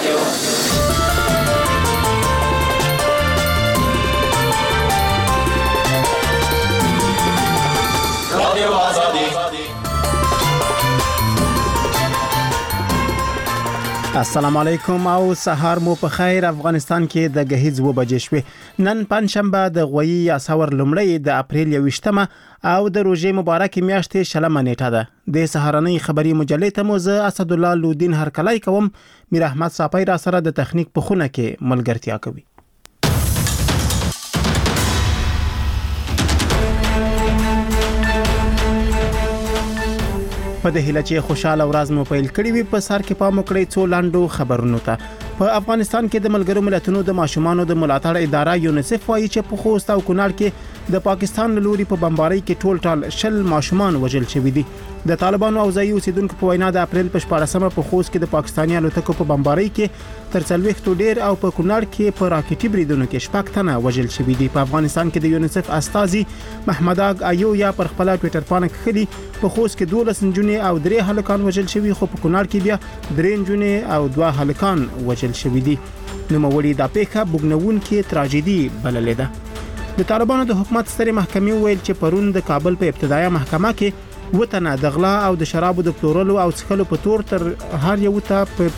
السلام علیکم او سهار مو په خیر. افغانستان کې د غهیز و بجې شوې. نن پنځشنبه د غوي یا سور لومړی د اپریل 28مه او د روزې مبارک میاشتې شلمه نیټه ده. د سهارنۍ خبري مجلې ته مو زه اسد الله لودین هرکلای کوم. میر احمد صافی را سره د تخنیک په خونه کې ملګرتیا کوي. په د هیله چې خوشاله ورځ مو پیل کړی وي. په سر کې پام وکړئ څو لاندو خبرونو ته. په افغانستان کې د ملګرو ملتونو د ماشومانو د ملاتړ اداره یونیسف وايي چې په خوست او کونړ کې د پاکستان لوري په بمبارۍ کې ټول 10 ماشومان وژل شوي دي. د طالبانو او ځایي اوسیدونکو په وینا د اپریل په 14مه په خوست کې د پاکستاني الوتکو په بمبارۍ کې تر 40 ډیر او په کونړ کې په راکټي بریدونو کې 6 تنه وژل شوي دي. په افغانستان کې د یونیسف استازي محمد اگ ایو یا پر خپل ټوئیټر باندې خلي په خوست کې 12 نجونې او 3 هلکان وژل شوي، خو په کونړ کې بیا 3 نجونې او 2 هلکان وژل شوي دي. نو موړي د پیښه بوګنون کې تراژیدي بللې ده. د طالبانو د حکومت سترې محکمې ویل چې پرون د کابل په ابتدایي محکمه کې وطن د غلا او د شرابو د پلورلو او څښلو په تور تر هر یو ته په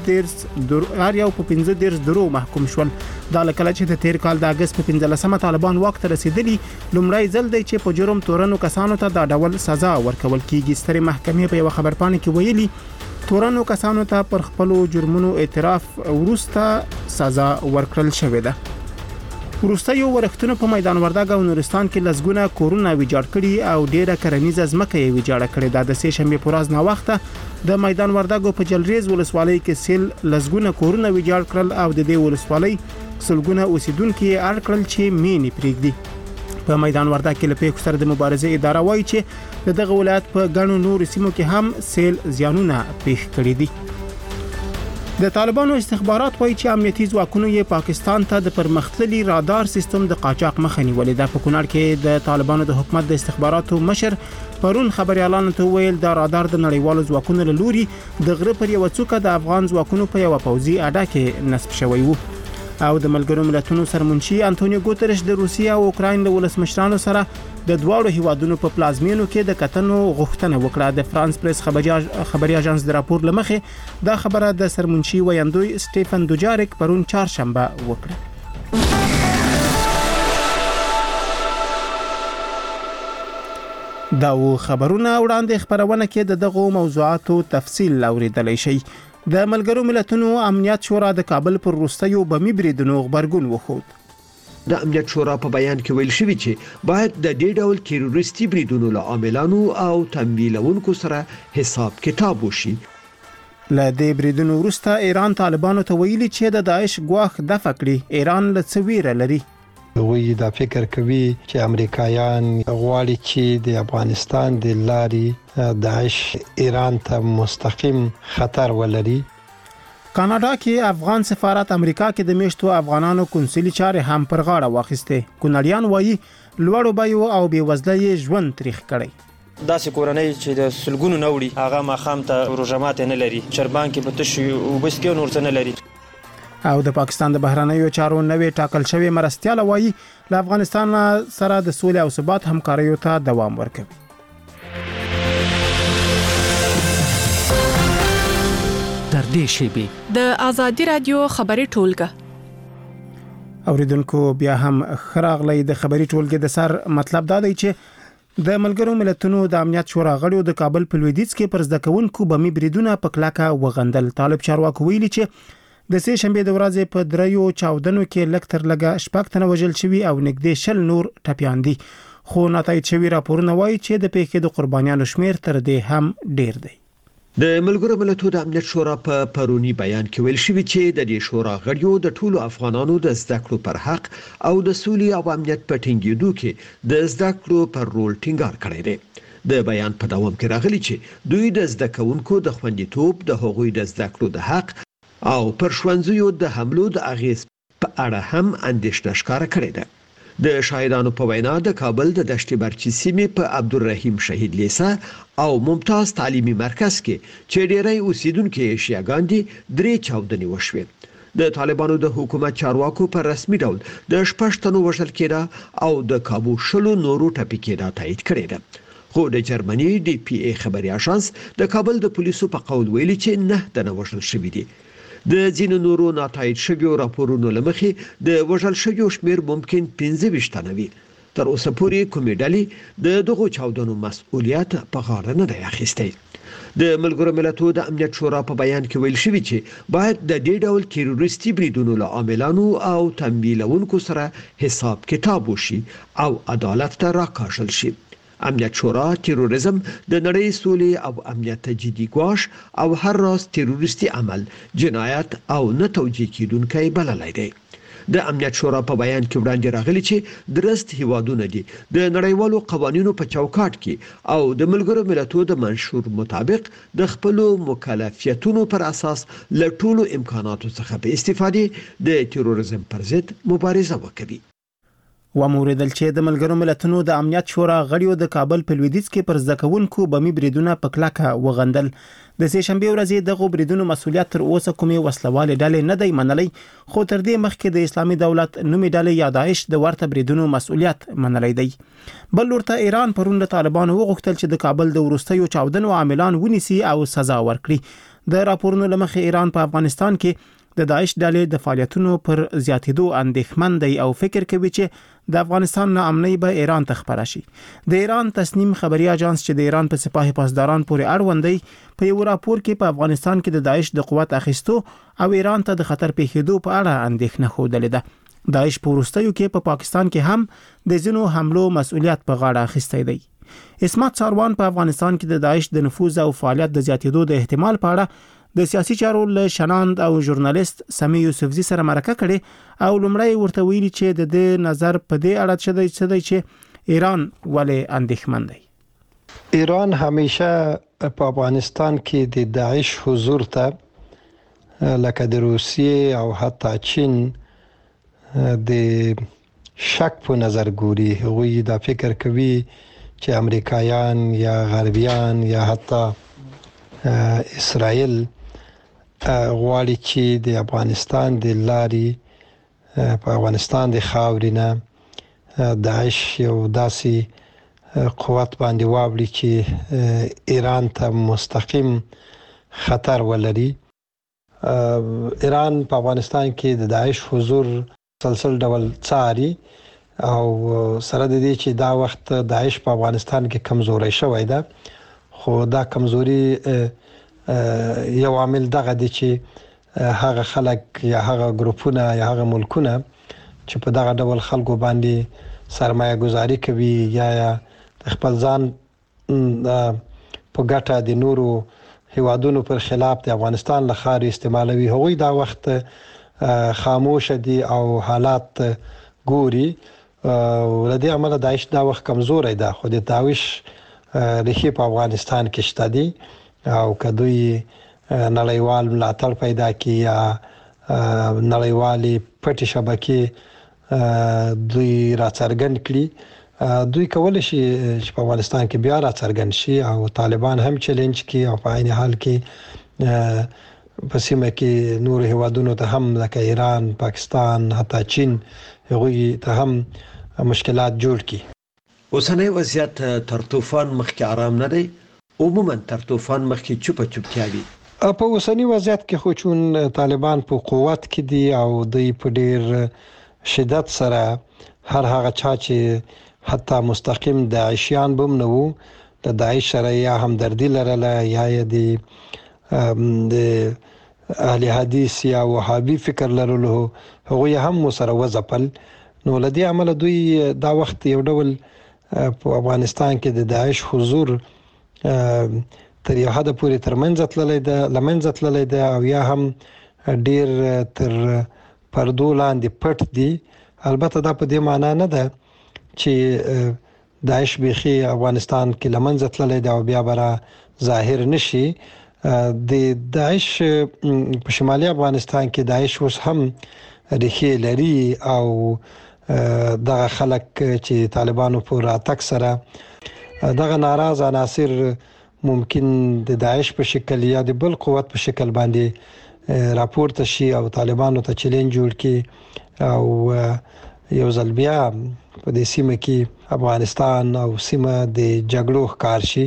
15 درو محکوم شول. دا لکه چې د تیر کال د اگست په 15مه طالبان وخت رسیدلی لومړی ځل دی چې په جرم تورنو کسانو ته دا ډول سزا ورکول کیږي. سترې محکمې په یو خبرپاڼه کې ویلي تورنو کسانو ته پر خپل جرمونو اعتراف وروسته سزا ورکړل شوې ده. وروستیو ورښتونو په میدان وردګ او نورستان کې لزګونه کورونه ویجاړ کړي او ډیره کرنیزه ځمکه یې ویجاړ کړې ده. د سې شنبه پر ورځ نا وخته د میدان وردګ په جلریز ولسوالۍ کې سیل لزګونه کورونه ویجاړ کړل او د دې ولسوالۍ سلګونه اوسیدونکو یې اړ کړل چې مینې پرېږدي. په میدان وردګ کې لپاره سره د مبارزې اداره وایي چې دغه ولایت په ګڼو نور سیمو کې هم سیل زیانونه پیښ کړي دي. د طالبانو استخبارات وایي چې امنیتي ځواکونو یې پاکستان ته د پرمختللي رادار سیستم د قاچاق مخه نیولې ده. په کونړ کې د طالبانو د حکومت د استخباراتو مشر پرون خبريالانو ته ویل دا رادار د نړیوالو ځواکونو له لوري د غره پر یو څوکه د افغان ځواکونو په یو پوځي اډه کې نصب شوی وو. او د ملګرو ملتونو سرمنشي انټونیو ګوتریش د روسیا او اوکراین له ولسمشرانو سره د دواړو هیوادونو په پلازمینو کې د کتنو غوښتنه وکړه. د فرانس پریس خبري اژانس د راپور لمخې دا خبره د سرمنشي ویاندوی سټيفن دوجاریک پرون چهارشنبه وکړه. دا خبرونه وړاندې خبرونه کې دغه موضوعاتو تفصیل اوریدلای شي. د ملګرو ملتونو امنیت شورا د کابل پر وروستیو بمي بریدونو خبرګون وخوت. د امنیت شورا په بیان کې ویل شوی چې باید د دې ډول تروریستي بریدونو له عاملانو او تمویلونکو سره حساب کتاب وشي. له دې بریدونو وروسته ایران طالبانو ته ویلي چې د داعش ګواښ دفع کړي. ایران له څویره لري وی دا فکر کوي چې امریکایان غواړي چې د افغانستان د لارې داعش ایران ته مستقیم خطر ولري. کاناډا کې افغان سفارت امریکا کې د میشتو افغانانو کنسولي چارې هم پر غاړه واخیسته. کونړیان وایي لوړو بایو او بېوزلۍ ژوند تاریخ کړی. داسې کورنۍ چې د سلګونو نوړي هغه ماخام ته روزمات نه لري، چربان کې په تشي او بسکې نور څه نه لري. او د پاکستان د بهرنیو چارو نوې ټاکل شوی مرستيال وایي له افغانستان سره د سولې او ثبات همکاریو ته دوام ورکوي. در دې شیبه د ازادي رادیو خبري ټولګه اوریدونکو بیا هم خراغلی د خبري ټولګه د سر مطلب دا دی چې د ملګرو ملتونو د امنیت شورا غړو د کابل په لویدیځ کې پر زده کوونکو بمي بریدونه په کلاکه وغندل. طالب چارواکو ویلي چې د سې شنبه د ورځې په دریو چاودنو کې لکتر لګه 6 تنه وژل شوي او نږدې 10 نور ټپيان دي. خو نتایج شوی راپورونه وایي چې د پیښې د قربانیانو شمیر تر دې هم ډیر دی. د ملګرو ملتونو د امنیت شورا په پرونی بیان کې ویل شوی چې د دې شورا غړیو د ټولو افغانانو د زده کړو پر حق او د سولې او امنیت په ټینګېدو کې د زده کړو پر رول ټینګار کړی دی. د بیان په دوام کې راغلی چې دوی د زده کوونکو د خوندیتوب، د هغوی د زده کړو د حق او پر ښوونځیو د حملو د اغیز په اړه هم اندېښنه ښکاره کړې ده. د شاهدانو په وینا د کابل د دشت برچی سیمې په عبدالرحیم شهید لیسه او ممتاز تعلیمي مرکز کې چې ډیری اوسیدونکو شیعاګان دي 3 چاودنې وشوې. د طالبانو د حکومت چارواکو په رسمي ډول د 6 تنو وژل کېده او د کابو شلو نورو ټپي کېده تایید کړی ده. خو د جرمني ډي پی ای خبري اژانس د کابل د پولیسو په قول ویلي چې 9 تنه وژل شوي دي. د ځینو نورو ناتایید شویو راپورونو لمخې د وژل شویو شمیر ممکن 15 تنه وي. تر اوسه پورې کومې ډلې د دغو چاودنو مسؤلیت په غاړه نه دی اخیستی. د ملګرو ملتونو د امنیت شورا په بیان کې ویل شوی چې باید د دې ډول تروریستي بریدونو له عاملانو او تمویلونکو سره حساب کتاب وشي او عدالت ته راکاږل شي. امنیت شورا تروریزم د نړۍ سولې او امنیت ته جدي ګواښ او هر راز تروریستي عمل جنایت او نه توجیه کیدونکی بللی دی. د امنیت شورا په بیان کې وړاندې راغلی چې درست هیوادونه دي د نړیوالو قوانینو په چوکاټ کې او د ملګرو ملتونو د منشور مطابق د خپل مکلفیتونو پر اساس له ټولو امکاناتو څخه په استفادې د تروریزم پر ضد مبارزه وکړي. وموریدل چې د ملګرو ملتونو د امنیت شورا غړیو د کابل په لویدیځ کې پر ځکونکو بمي بریدونه په کلکه وغندل. د سې شنبه ورځې دغه بریدونو مسؤلیت تر اوسه کومې وسلواله ډلې نه دی منلي، خو تر دې مخکې د اسلامي دولت نومي ډلې یا داعش د ورته بریدونو مسؤلیت منلي دی. بل ورته ایران پرون د طالبانو وغوښتل چې د کابل د وروستیو چاودنو عاملان ونیسي او سزا ورکړي. د راپورونو لمخې ایران په افغانستان کې د داعش ډلې د فعالیتونو پر زیاتېدو اندېښمن دی او فکر کوي چې د افغانستان ناامنۍ به ایران ته خپره شي. د ایران تصنیم خبري اژانس چې د ایران په سپاه پاسداران پورې اړوند دی په یو راپور کې په افغانستان کې د داعش د قوت اخیستو او ایران ته د خطر پیښېدو په اړه اندېښنه خوده ده. داعش په وروستیو کې په پاکستان کې هم د ځینو حملو مسؤلیت په غاړه اخیستی دی. اسمت ساروان په افغانستان کې د داعش د نفوذ او فعالیت د زیاتېدو د احتمال په اړه د سیاسي چارو له شناند او ژورنالیست سمی یوسفزي سره مرکه کړي او لمړی ورته ویلي چې د دې نظر په دې اړه چې ایران ولې اندېښمن دی. ایران همیشه په افغانستان کې د داعش حضور ته لکه د روسیې او حتی چین د شک په نظر ګوري. هغوی دا فکر کوي چې امریکایان یا غربیان یا حتی اسرائیل غواړي چې د افغانستان د لارې په افغانستان د خاورې نه داعش یو داسې قوت باندې واوړي چې ایران ته مستقیم خطر ولري. ایران په افغانستان کې د داعش حضور مسلسل ډول څاري او سره د دې چې دا وخت داعش په افغانستان کې کمزوري شوی ده، خو دا کمزوري یو عامل دغه دی چې هغه خلک یا هغه ګروپونه یا هغه ملکونه چې په دغه ډول خلکو باندې سرمایه گذاري کوي یا خپل ځان په ګټه د نورو هیوادونو پر خلاف د افغانستان له خارې استعمالوي، هغوی دا وخت خاموش دي او حالات ګوري. ولدي عمله داعش دا وخت کمزوري ده، خو د داعش ریښې په افغانستان کې شته دي او که دوی نړیوال ملاتړ پیدا کړي یا نړیوالې پټې شبکې دوی راڅرګند کړي، دوی کولی شي چې په افغانستان کې بیا راڅرګند شي او طالبان هم چیلنج کړي او په عین حال کې په سیمه کې نور هیوادونو ته هم لکه ایران، پاکستان، حتی چین هغوی ته هم مشکلات جوړ کړي. اوسنی وضعیت تر طوفان مخکې آرام نه دی، عموما تر طوفان مخکې چوپتیا وي. په اوسنی وضعیت کې خو چون طالبان په قوت کې دي او دوی په ډیر شدت سره هر هغه چا چې حتی مستقیم داعشیان بم نه وو د داعش سره یا همدردي لرله یا د اهل حدیث یا وهابي فکر لرلو، هغوی هم سره وځپل. نو لدی عمل دوی دا وخت یو ډول په افغانستان کې د داعش حضور تر یو حد پورې لمنځه تللی ده او یا هم ډیر تر پردو لاندې پټ دي. البته دا په دې معنا نه ده چې داعش بیخي افغانستان کې لمنځه تللی ده او بیا به ظاهر نشي. د داعش په شمالي افغانستان کې داعش اوس هم ریښې لري او دغه خلک چې طالبانو په راتګ سره دغه ناراض عناصر ممکن د داعش په شکل یا د بل قوت په شکل باندې راپورته شي او طالبانو ته چیلنج جوړ کړي او یو ځل بیا په دې سیمه کې افغانستان او سیمه د جګړو ښکار شي.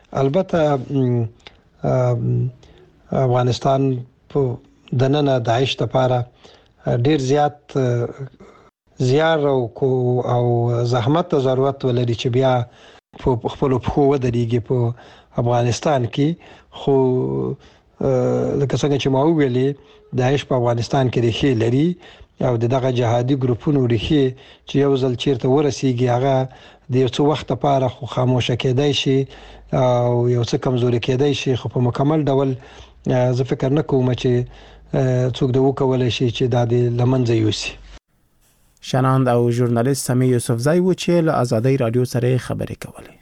البته افغانستان په دننه داعش لپاره ډیر زیات زیار او زحمت ضرورت ولري چې بیا په خپل پخو ودرېږي په افغانستان کې. خو لکه څنګه چې ما ویلې داعش په افغانستان کې ریښې لري او دغه جهادي ګروپونو ریښې چې یو ځل چیرته ورسیږي هغه د یو څه وخت لپاره خو خاموشه کېدای شي او یو څه کمزوري کېدای شي، خو په مکمل ډول زه فکر نه کوم چې څوک د وکولای شي چې دا د لمنځه یوسي. شناند او ژورنالیست سمی یوسفزای و چې له آزادۍ رادیو سره خبرې کولې.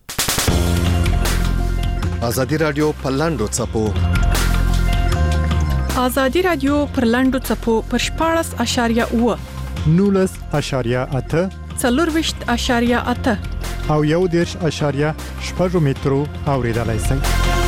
آزادی رادیو په لاندو چپو آزادی رادیو پر لاندو چپو پر 14.8 19.8 4.8 او 1.8 مترو اوریدلای شئ.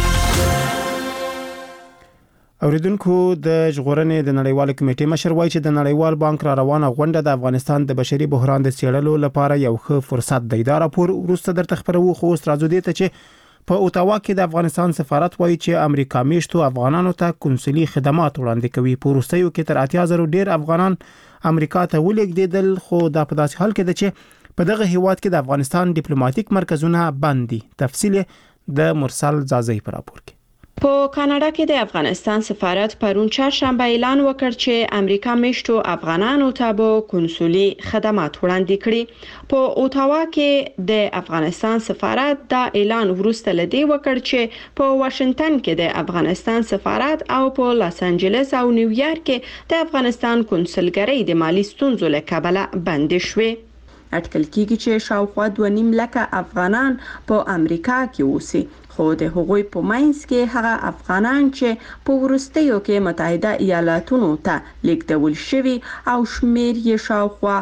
اوریدونکو د ژغورنې د نړیوال کمیټې مشر وایي چې د نړیوال بانک را روانه غونډه د افغانستان د بشري بحران د څېړلو لپاره یو ښه فرصت دی. دا راپور وروسته درته خبرو، خو اوس راځو دې ته چې په اوتاوا کې د افغانستان سفارت وایي چې امریکا میشتو افغانانو ته کنسولي خدمات وړاندې کوي. په وروستیو کې تر 80,000 ډیر افغانان امریکا ته ولېږدېدل، خو دا په داسې حال کې ده چې په دغه هیواد کې د افغانستان ډیپلوماټیک مرکزونه بند دي. تفصیل د مرسل زازی پر راپور کې. په کاناډا کې د افغانستان سفارت پرون چهارشنبه اعلان وکړ چې امریکا میشتو افغانانو ته به کنسولي خدمات وړاندې کړي. په اوتاوا کې د افغانستان سفارت دا اعلان وروسته لدی وکړ چې په واشنگټن کې د افغانستان سفارت او په لاس انجلس او نیویارک کې د افغانستان کنسولګرۍ د مالی ستونزو له کبله بند شوې. اټکل کېږي چې شاوخوا 2.5 لکه افغانان په امریکا کې اوسي، خو د هغوی په منځ کې هغه افغانان چې په وروستیو کې متحده ایالاتونو ته لیږدول شوي او شمیر یې شاوخوا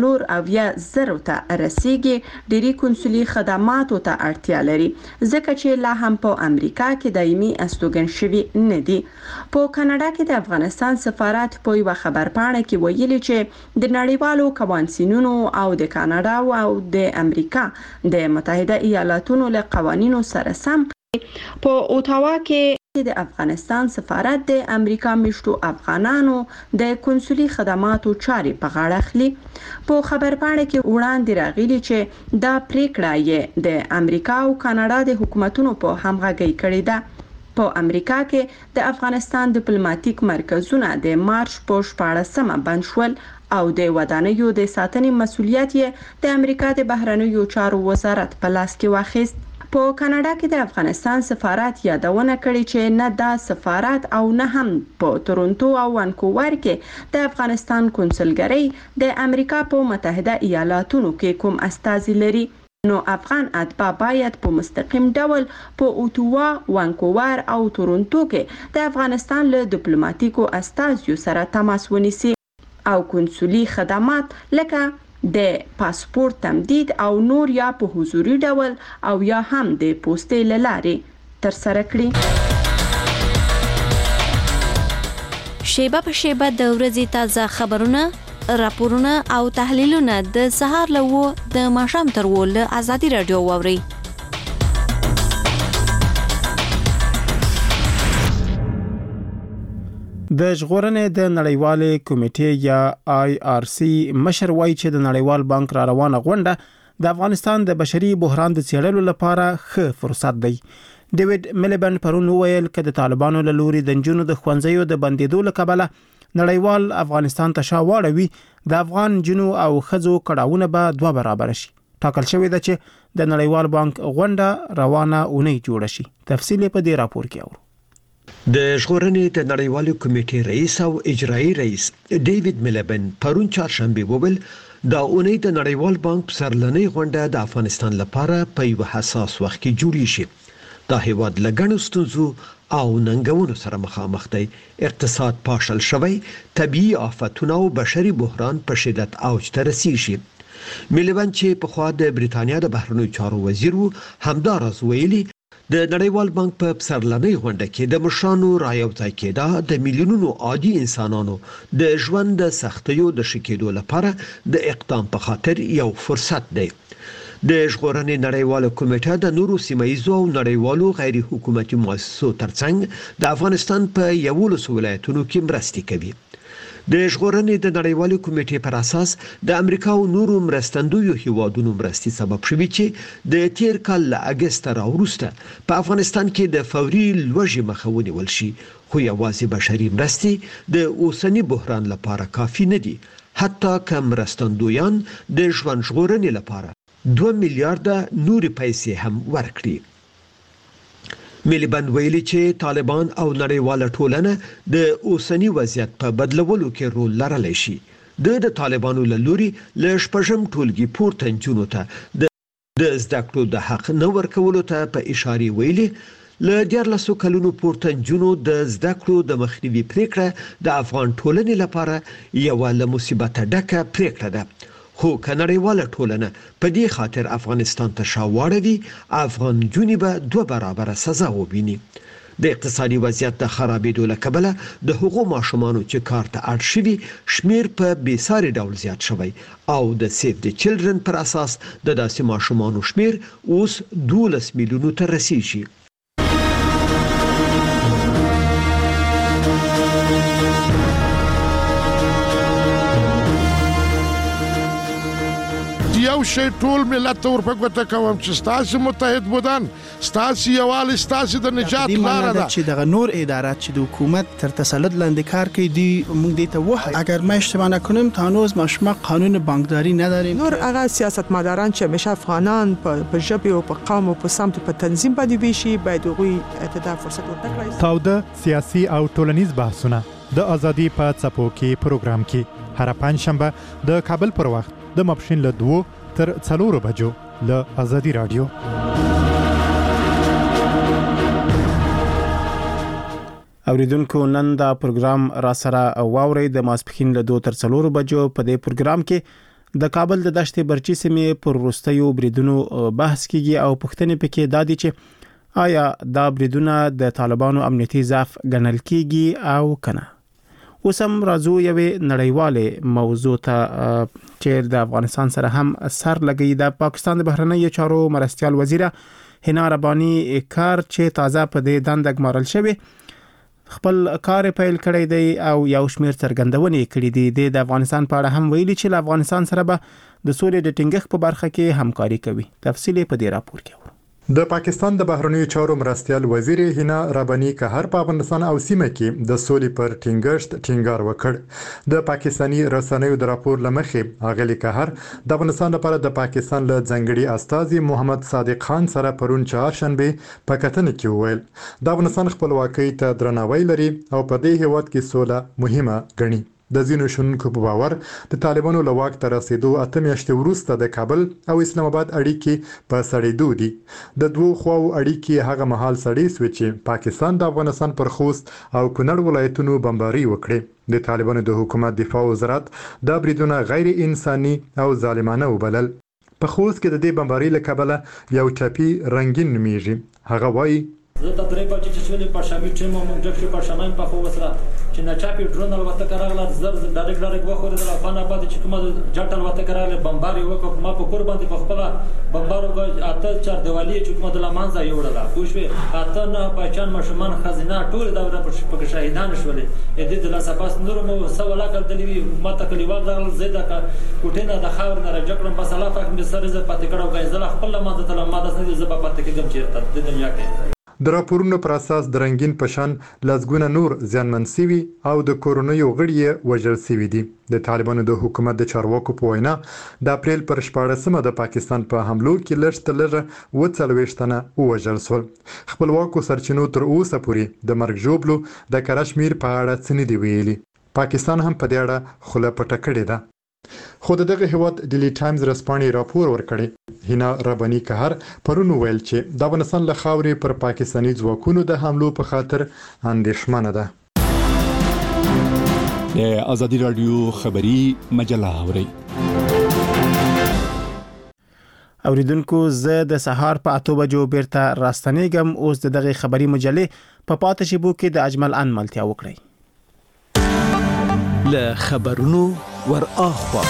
4,000 ته رسیږي ډېری کنسولي خدماتو ته اړتیا لري، ځکه چې لا هم په امریکا کې دایمي استوګن شوي نه دي. په کاناډا کې د افغانستان سفارت په یو خبرپاڼه کې ویلي چې د نړیوالو قوانینونو او د کاناډا او د امریکا د متحده ایالاتونو له قوانینو سره سم په اوتاوا کې د افغانستان سفارت د امریکا میشتو افغانانو د کنسولي خدماتو چارې په غاړه اخلي. په خبرپاڼه کې وړاندې راغلي چې دا پریکړه یې د امریکا او کاناډا د حکومتونو په همغږۍ کړې ده. په امریکا کې د افغانستان ډیپلوماټیک مرکزونه د مارچ په 14 بند شول او د ودانیو د ساتنې مسؤلیت یې د امریکا د بهرنیو چارو وزارت په لاس کې واخیست. په کاناډا کې د افغانستان سفارت یادونه کړې چې نه دا سفارت او نه هم په تورنټو او وانکوور کې د افغانستان کنسولګرۍ د امریکا په متحده ایالاتونو کې کوم استازي لري، نو افغان اتباع باید په مستقیم ډول په اوتاوا، وانکوور او تورنټو کې د افغانستان له ډیپلوماټیکو استازیو سره تماس ونیسي او کنسولي خدمات لکه د پاسپورت تمدید او نور یا په حضوري ډول او یا هم د پوسټې لارې تر سره کړي. شیبه په شیبه د ورځې تازه خبرونه، راپورونه او تحلیلونه د سهار له د ماښام تر له آزادي رادیو واوري. د ژغورنې د نړیوالې کمیټې یا IRC مشر وایي چې د نړیوال بانک را روانه غونډه د افغانستان د بشري بحران د څېړلو لپاره ښه فرصت دی. ډیوډ ملیبن پرون وویل چې د طالبانو له لوري د نجونو د ښوونځیو د بندیدو له کبله نړیوال افغانستان ته شا واړوي، د افغان جنو او ښځو کړاوونه به 2 برابر شي. ټاکل شوی ده چې د نړیوال بانک غونډه روانه اونۍ جوړه شي. تفصیل په دې راپور کې اورو. د ژغورنې د نړیوالې کمیټې رئیس او اجرایي رئیس ډیوډ ملیبن پرون چهارشنبه وویل دا اونۍ د نړیوال بانک سرلنۍ غونډه د افغانستان لپاره په یو حساس وخت کې جوړې شي. دا هیواد لګڼو ستونزو او ننګونو سره مخامخ دی. اقتصاد پاشل شوی، طبيعي آفتونه او بشري بحران په شدت اوج ته رسیږي. میلیبند چې په خوا د بریتانیا د بهرنیو چارو وزیر وو همداراز ویلي د نړیوال بانک په پسرلنۍ غونډه کې د مشرانو رایوځای کېدا د میلیونونو عادي انسانانو د ژوند د سختیو د شکېدو لپاره د اقدام په خاطر یو فرصت دی. د ژغورنې نړیواله کمیټه د نورو سیمایي او نړیوالو غیر حکومتي مؤسسو ترڅنګ د افغانستان په 11 ولایتونو کې مرستې کوي. د ژغورنې د نړیوالې کمیټې پر اساس د امریکا او نورو مرستندویو هیوادونو مرستې سبب شوي چې د تیر کال له اگست راوروسته په افغانستان کې د فوري لوږې مخه ونیول شي، خو یوازې بشري مرستې د اوسني بحران لپاره کافي نه دي، حتی که مرستندویان د ژوند ژغورنې لپاره 2 میلیارډ نوري پیسې هم ورکړي. میلیبند ویلي چې طالبان او نړیواله ټولنه د اوسني وضعیت په بدلولو کې رول لرلی شي. د طالبانو له لوري له شپږم ټولګي پورته نجونو ته د زده کړو د حق نه ورکولو ته په اشاره ویلي له 14 کلونو پورته نجونو د زده کړو د مخنیوي پریکړه د افغان ټولنې لپاره یوه له مصیبته ډکه پریکړه ده. خو که نړیواله ټولنه په دې خاطر افغانستان ته شا واړوي، افغان نجونې به 2 برابره سزا وویني. د اقتصادي وضعیت د خرابېدو له کبله د هغو ماشومانو چې کار ته اړ شوي شمیر په بېساري ډول زیات شوی او د سیف د چلډرن پر اساس د داسې ماشومانو شمیر اوس 12 میلیونو ته رسیږي. یو شی ټول ملت ته ورپګوته کوم چې ستاسو متحد بودن، ستاسو یووالی، ستاسو د نجات لاره ده. چې دغه نور ادارات چې د حکومت تر تسلط لاندې کار کوي دی موږ دې ته وایو اگر ما اشتباه نکنم تا هنوز ما شما قانون بانکداری نداریم. نور هغه سیاستمداران چې همیشه افغانان په ژبه او په قوم او په سمت په تنظیم باندې ویشي باید هغوی ته فرصت ورکړي. تاوده سیاسي او ټولنیز بحثونه د ازادي په څپو کې پروګرام کې هر پنځشنبه د کابل پر وخت د ماپښین له 2 تر 4 بجو له ازادي رادیو. اوریدونکو نن دا پروګرام را سره واوري د ماسپخین له 2 تر 4 بجو. په دې پروګرام کې د کابل د دشت برچی سیمې پر وروستیو بریدونو بحث کیږي او پوښتنې پکې دادي چې آیا دا بریدونه د طالبانو امنیتي ضعف ګڼل کیږي او کنه. وسم راځو یوې نړیواله موضوع ته چې د افغانستان سره هم سر لګي. د پاکستان د بهرنیو چارو مرستيال وزیره حنا ربانی کار چې تازه په دې دنده ګمارل شوی خپل کار پیل کړی دی او یو شمیر څرګندونې کړې دي. د افغانستان په اړه هم ویلي چې افغانستان سره به د سولې د ټینګښت په برخه کې همکاري کوي. تفصیل په دې راپور کې د پاکستان د بهرنیو چارو مرستيال وزیر حنا ربانی که په افغانستان او سیمه کې د سولې پر ټینګښت ټینګار وکړ. د پاکستانی رسنیو د راپور لمخې اغلی که د افغانستان لپاره د پاکستان له ځنګړي استاذ محمد صادق خان سره پرون چهارشنبه په کتنه کې وویل د افغانستان خپلواکۍ ته درناوی لري او په دې هیواد کې سوله مهمه ګڼي. د ځینو شنونکو په باور د طالبانو له واک ته رسیدو 8 میاشتې وروسته د کابل او اسلام آباد اړیکې په سړېدو دي. د دوه خواو اړیکې هغه مهال سړې شوې چې پاکستان د افغانستان پر خوست او کونړ ولایتونو بمباري وکړي. د طالبانو د حکومت دفاع وزارت دا بریدونه غیر انساني او ظالمانه وبلل. په خوست کې د دې بمباري له کبله یو ټاپي رنگین نومیږي. هغه وایي زه د درې بجې چې شولې په شامي ټیم مونږ جګ په شامي په خو وسره چې نه چاپی ډرون الوته کراغله زر ډایرکټ وخوره د افغان آباد چې کومه جټ الوته کراغله بمباري وکړه ما په کور باندې په خپل بمبارو اته چار دیوالی چې کومه د لمانځه یوړله خوشوي اته نه پہچان مشمان خزینه ټول دا په شهیدان شولې د دې لاس پاس نور مو سواله کړلې ما ته کلیوال راغله زیاده کوټینه د خاور نه راجکړم بس الله پاک مې سره ز پاتې کړو غیزله خپل لمانځه ته لمانځه نه ز پاتې کېږم چیرته د دنیا کې. د راپورونو پر اساس د رنگین پشان لزګونه نور زیانمن سوي او د کورونیو غړي وژل سوي دي. د طالبانو د حکومت د چارواکو په وینا د اپریل پر 14مه د پاکستان په حملو کې لږ 40 تنه وژل شول. خپلواکو سرچینو تر اوسه پورې د مرګ جوړلو د کشمیر په اړه څه نه دی ویلي. پاکستان هم په دې اړه خوله پټه کړې ده. خو دغه هیواد ډیلی ټایمز رسپانې راپور ورکړی. هینا ربانی قهر پرون ویل چې د افغانستان له خاورې پر پاکستاني ځواکونو د حملو په خاطر اندېښمنه ده. د ازادي رادیو خبری مجله اوري. اوریدونکو زه د سهار په 8 بجو بیرته راستنېږم. اوس دغه خبری مجلې په پاتې شیبو کې د اجمل ان ملتیا وکړي. ل خبرونو ور اخوا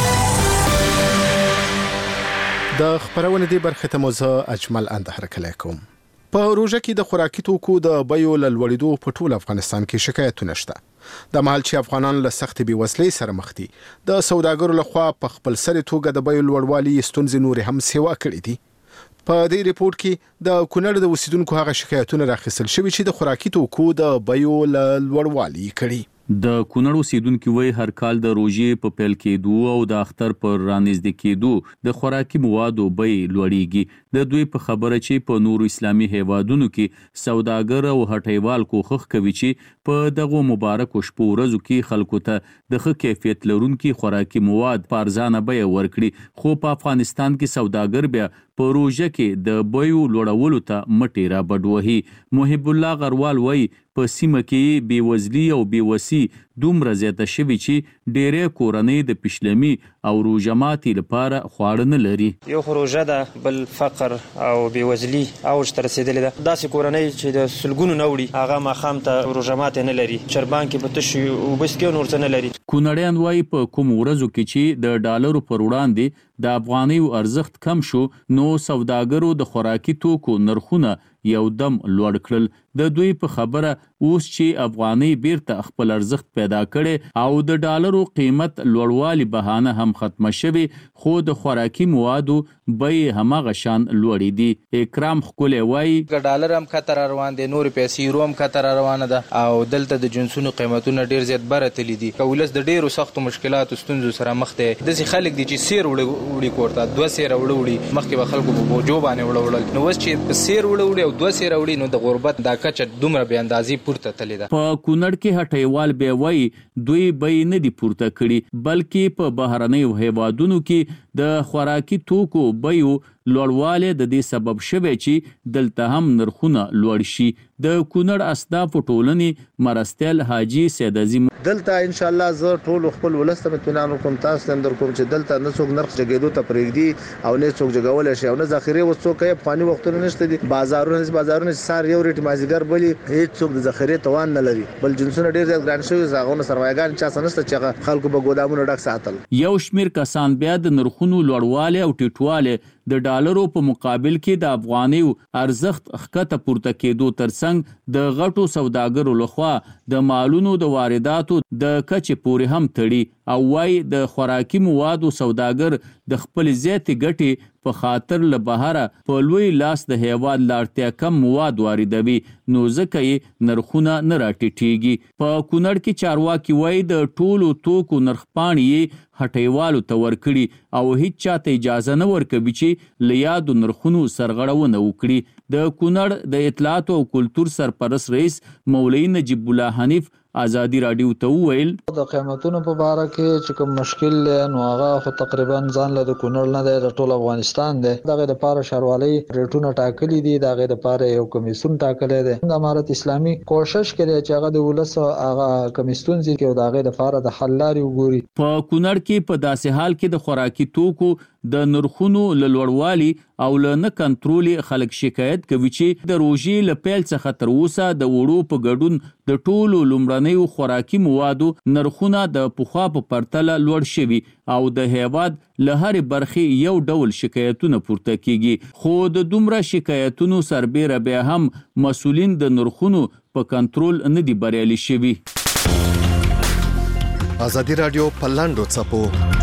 د خبرونه دی برخه ته موزه اجمل ان هرکلی کوم. په روژه کې د خوراکي توکو د بیو لوړېدو په ټول افغانستان کې شکایتونه شته. د مهال چې افغانان له سخت بیوزلۍ سره مخ دي، د سوداګرو لخوا په خپل سر توګه د بیو لوړوالي ستونزې نور هم سیوا کړې دي. په دې ریپورت کې د کونړ د اوسیدونکو هغه شکایتونه راخیستل شوي چې د خوراکي توکو د بیو لوړوالي کړي. د کونړ اوسیدونکو وی هر کال د روژې په پیل کېدو او د اختر پر رانږدې کېدو د خوراکي موادو بیې لوړېږي. د دوی په خبره چې په نورو اسلامي هیوادونو کې سوداګر او هټیوال کوښښ کوي چې په دغه مبارکو شپو ورځو کې خلکو ته د ښه کیفیت لرونکي خوراکي مواد په ارزانه بیه ورکړي، خو په افغانستان کې سوداګر بیا په روژه کې د بیو لوړولو ته مټې را بډوهي. محب الله غروال وایي په سیمه کې بیوزلي او بیوسي دومره زیاته شوي چې ډېرې کورنۍ د پشلمي او روژه ماتي لپاره خواړه نه لري. یو خو روژه ده، بل فقر او بیوزلي اوج ته رسېدلې ده. داسې کورنۍ چې د سلګونو نه وړي هغه ماښام ته روژه ماتې نه لري، چربان کې په تشو اوبه څښي او نور څه نه لري. کونړیان وایي په کوم ورځو کې چې د ډالرو پر وړاندې د افغانیو ارزښت کم شو، نو سوداګرو د خوراکي توکو نرخونه یو دم لوړ کړل. د دوی په خبره اوس چې افغاني بیرته خپل ارزښت پیدا کړي او د ډالرو قیمت لوړوالي بهانه هم ختمه شوي، خو د خوراکي موادو بیې هماغه شان لوړې دي. اکرام ښکلی وایي ډالر هم کتر روان دي، نور پیسې یورو هم کتر روانه ده او دلته د جنسونو قیمتونه ډیر زیات بره تللی دي. ولس د ډیرو سختو مشکلاتو ستونزو سره مخ دي. داسې خلک دي چې سیر وړي کورته 2 سیر وړي، مخکې به خلکو په بوجو باندې وړل، نو اوس چې په سیر وړي او 2 سیر وړي نو د غربت دا کچه دومره به اندازې پورته تللی ده. په کونړ کې هټیوال به وایي دوی بیې نه دي پورته کړي، بلکې په بهرنیو هیوادونو کې د خوراکي توکو بیو لوړوالی د دې سبب شوی چې دلته هم نرخونه لوړ شي. د کونړ اسناف ټولنې مرستیال حاجی سید عظیم دلته ان شاء الله زه ټول خپل ولست متونان کوم تاسو تندر کوم چې دلته نه څوک نرخ جګېدو ته پرېږدي او نه څوک جګول شي او نه ذخیره و څوک یې فانی وختونه نشته دي. بازارونه سار یو ریټ مازیګر بلی هیڅ څوک د ذخیره توان نه لري، بل جنسونه ډیر زیات ګران شوی، زاغونه سرمایه‌ګان چا سنسته چې خلکو په ګودامونو ډک ساتل. یو شمیر کسان بیا د نرخونو لوړوالی او ټیټوالی د ډالرو په مقابل کې د افغانیو ارزښت ښکته پورته کېدو ترڅنګ د غټو سوداګرو لخوا د مالونو د وارداتو د کچې پورې هم تړي او وايي د خوراکي موادو سوداګر د خپل زیاتې ګټې په خاطر له بهره په لوی لاس د هیواد لاړتیا کم مواد واردوي، نو ځکه یې نرخونه نه راټیټېږي. په کونړ کې چارواکي وایي د ټولو توکو نرخ پاڼې یې هټیوالو ته ورکړي او هیڅ چاته اجازه نه ورکوي چې له یادو نرخونو سرغړونه وکړي. د کونړ د اطلاعات او کلتور سرپرست رئیس مولوي نجیب الله حنیف ازادي رادیو ته وویل د قیمتونو په اړه کې چې کوم مشکل نو هغه خو تقریبا ځان له کونړ نه د ټول افغانستان دی. دغه د پاره شاروالۍ ریټونه ټاکلي دي، دغه د پاره یو کمیسیون ټاکلی دی. د امارت اسلامي کوشش کوي چې هغه د ولس هغه کمیسیون چې دغه د پاره د حل لارې وګوري. په کونړ کې په داسې حال کې د خوراکي توکو د نرخونو لوړوالي او له نه کنټرول خلک شکایت کوي چې د روژې له پیل څخه تر اوسه د وړو په ګډون د ټولو لومړنیو خوراکي موادو نرخونه د پخوا په پرتله لوړ شوي او د هیواد له هرې برخې یو ډول شکایتونه پورته کیږي، خو د دومره شکایتونو سربیره بیا هم مسؤلین د نرخونو په کنټرول نه دي بریالي شوي. ازادي رادیو په لاندو څپو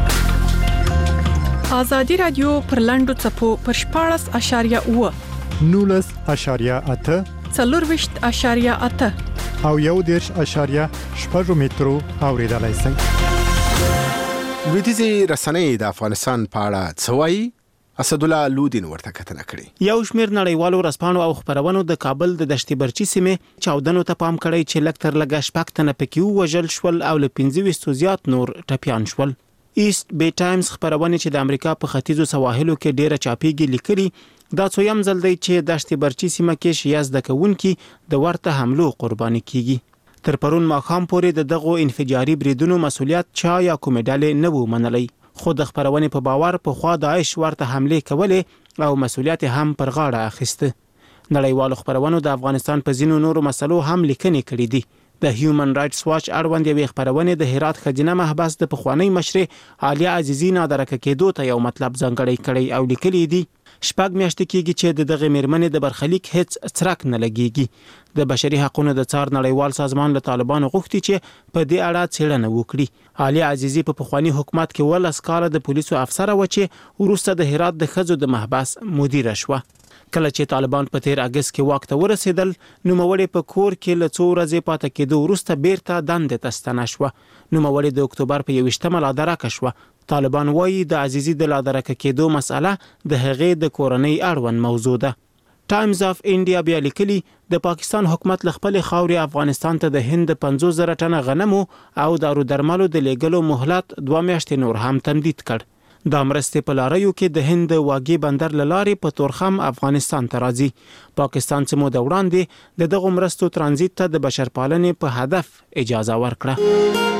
ازادي رادیو پر لاندو څپو پر 14.8 19.8 24.8 او 1.8 مترو اوریدلای شئ. لویدیځي رسنۍ د افغانستان په اړه څه وایي؟ اسد الله لودین ورته کتنه کړې. یو شمیر نړیوالو رسپانو او خبرونو د کابل د دشتي برچی سیمې چاودنو ته پام کړی چې لکتر لګا شپږ تنه پکې وژل شول او له 25 زیات نور ټپيان شول. ایست بی ټایمز خبرونه چې د امریکا په ختیځو سواحلو کې ډیره چاپیږي لیکلي دا څویم ځل دی چې دشت برچی سیمه کې شیا زده کوونکي د ورته حملو قرباني کیږي تر پرون ماښام پورې د دغو انفجاري بریدونو مسولیت چا یا کومې ډلې نه وو منلی خو د خبرونې په باور په خوا داعش ورته حمله کولې او مسولیت هم پر غاړه اخیسته نړیوالو خبرونو د افغانستان په ځینو نورو مسلو هم لیکنې کړې دي د هیومن رائټس واچ اړوند یوې خبرونې د هرات خزینه محبس د پخوانی مشرې عالیه عزیزی نادرکه کېدو ته یو مطلب ځانګړی کړی او لیکلی دی شپږ میاشتې کېږي چې د دغه میرمنې د برخلیک هیڅ څرک نه لګیږي د بشري حقوقو د څار نړیوال سازمان له طالبانو غوښتي چې په دې اړه څېړنه وکړي عالیه عزیزی په پخوانی حکومت کې 12 کاله د پولیسو افسر و چې وروسته د هرات د خزو د محبس مدیر شوه کله چې طالبان په 13 اگست کې واک ته ورسېدل نوموړی په کور کې له څو ورځې پاتې کېدو وروسته بیرته دندې ته ستنه شوه نوموړی د اکتوبر په 21مه لادرکه شوه طالبان وایي د عزیزی د لادرکه کېدو مسأله د هغې د کورنۍ اړوند موضوع ده ټایمز اف انډیا بیا لیکلي د پاکستان حکومت له خپل خاورې افغانستان ته د هند 50,000 ټنه غنمو او دارو درملو د لیږلو مهلت 2 میاشتې نور هم تمدید کړ د مرستې په لاریو کې د هند واګي بندر لارې په تورخم افغانستان ته راځي پاکستان څخه مو د وړاندې د دغه مرستو ترانزیت ته د بشرپالنې په هدف اجازه ورکړه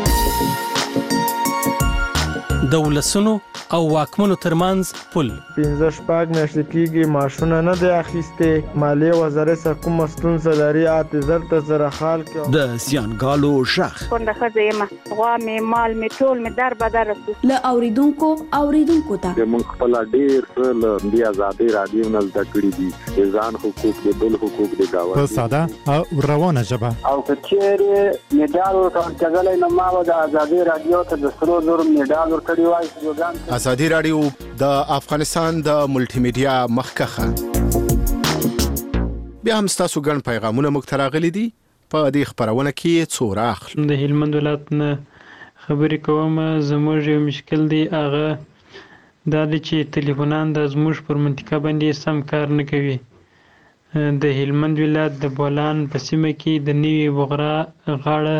د ولسونو او واکمنو ترمنځ پل 15 میاشتې کېږي معاشونه نه دی اخیسته مالیه وزارت سره کوم ستونزه لري اعتذار ته سره حال کې د زیانګالو شخ څنګه خزه غوا می مال می ټول می در بدر له اوریدونکو ته موږ خپل ډیر څه د آزادي رادیو نه زده کړی دي ځان حقوق د بل حقوق د گاوه په ساده او روانه ژبه او کچېره میډال ورکړل نه ما د آزادي رادیو ته د سرو زر میډال ورکړی ازادي رادیو د افغانستان د ملټي میډیا مخکخه بیا هم تاسو ګڼ پیغامونه مو تراغلي دي په دې خبرونه کې څو راخل د هلمند ولایت نه خبرې کوم زموږ یو مشکل دی هغه دا چې ټلیفونان د زموږ پر منطقه باندې سم کار نه کوي د هلمند ولایت د بولان په سیمه کې د نیوي بغرا غاړه